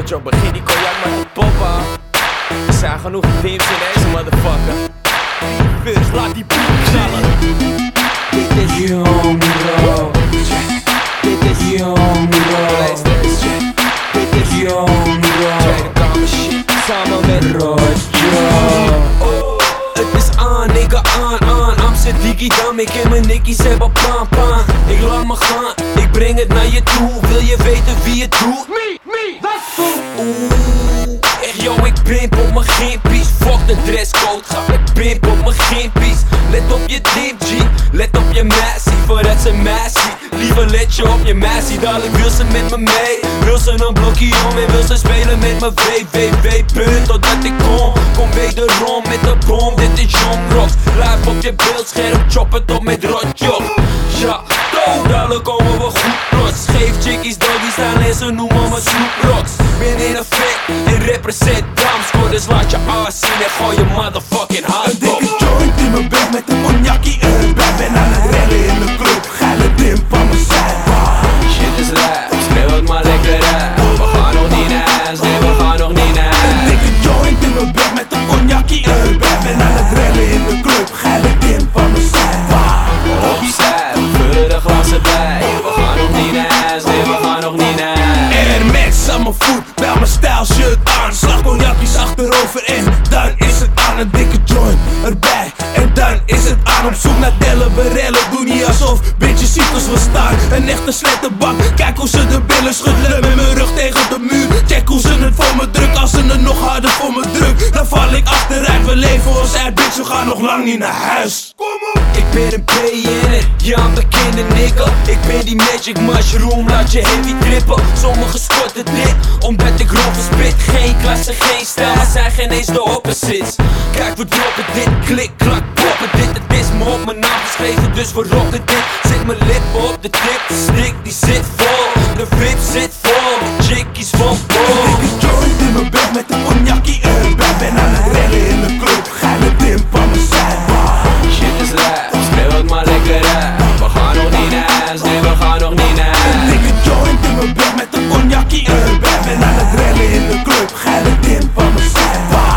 Rojo, begin die cognac maar te poppen. Er zijn genoeg teams in deze motherfucker. First, laat die boel knallen. Dit is Young Roos. Dit is Young Roos. Dit is Young Roos. Samen met Rojo. Het is aan, nigga, aan. Amsterdam, Digidam, ik en mijn nikkies hebben paan. Ik laat me gaan, ik breng het naar je toe. Wil je weten wie het doet? Me, that's oeh, echt yo, ik pimp op mijn gimpies. Fuck de dresscode, ga ik pimp op mijn gimpies. Let op je dip, G, let op je messie. Voordat ze mij ziet, liever let je op je messie. Dadelijk wil ze met me mee, wil ze een blokje om en wil ze spelen met me www. Totdat ik kom wederom met de bom. Dit is Young Roos, live op je beeldscherm, chop het op met Rojo. Ja, dadelijk komen we goed los. Geef chickies doggies staan en ze noemen me Snoop Rocks. Ben in een vet en represent Damsco, dus laat je ass zien en gooi je motherfucking hand op. Een dikke joint in mijn bek met een cognackie erbij. Ben aan het rennen in de club, geile dim van mijn zij. Shit is lijp, schreeuw het maar lekker uit. We gaan nog niet naar huis, nee we gaan nog niet naar huis. Een dikke joint in mijn bek met een cognackie erbij. Ben aan het rennen in de club, geile dim van mijn zij. Opzij, we vullen de glassen bij. We gaan nog niet naar huis, nee we gaan nog niet naar huis. Air Max aan mijn voet, bij mijn style shirt aan. Slag cognacjes achterover en dan is het aan. Een dikke joint erbij en dan is het aan. Op zoek naar Dellen, Berellen, doe niet alsof bitches ziet ons we staan. Een echte slettenbak, kijk hoe ze de billen schudden met mijn rug tegen de muur. Check hoe ze het voor me druk, als ze het nog harder voor me druk. Dan val ik achteruit, we leven ons uit bitch, we gaan nog lang niet naar huis. Kom op! Ik ben een BN'er, ja een bekende nigga. Ik ben die magic mushroom, laat je heavy trippen. Sommigen spotten dit, omdat ik roffen spit. Geen klasse, geen stijl, maar zijn geen eens de opposites. Kijk we droppen dit, klik, klak, poppen dit. Het is me op mijn naam geschreven, dus we rocken dit. Zet mijn lippen op de tip, de stick die zit vol. De VIP zit vol, met chickies van bol. Een dikke joint in mijn bek met een cognackie erbij. Ben aan het rennen in de club, geile dim van mijn zij. Shit is lijp, schreeuw het maar lekker uit. We gaan nog niet naar huis, nee we gaan nog niet naar huis. Een dikke joint in mijn bek met een cognackie erbij. Ben aan het rennen in de club, geile dim van mijn zij.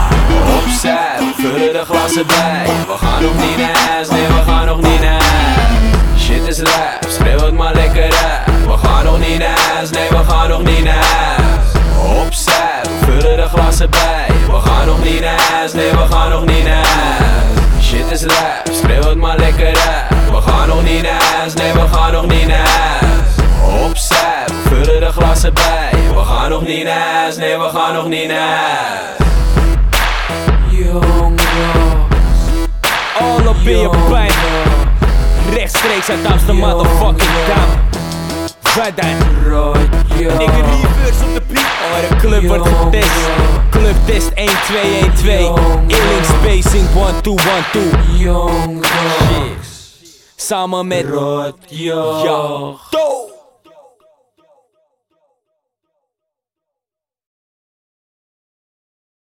Opzij, we vullen de glassen bij. We gaan nog niet naar huis, nee we gaan nog niet naar huis. Shit is lijp, schreeuw het maar lekker uit. We gaan nog niet naar huis, nee we gaan nog niet naar huis. Opzij, we vullen de glassen bij. We gaan nog niet naar huis, nee we gaan nog niet naar huis. Shit is lijp, schreeuw het maar lekker uit. We gaan nog niet naar huis, nee we gaan nog niet naar huis. Opzij, we vullen de glassen bij. We gaan nog niet naar huis, nee we gaan nog niet naar huis. Young Roos. All op in je pijn. Rechtstreeks uit Amsterdam, motherfucking down. Verder. Rojo. Ik een reverse op de beat. Oh, de club wordt getest. Club test 1, 2, 1, 2. Illing spacing 1, 2, 1, 2. Young Roos. Samen met Rojo. Ja.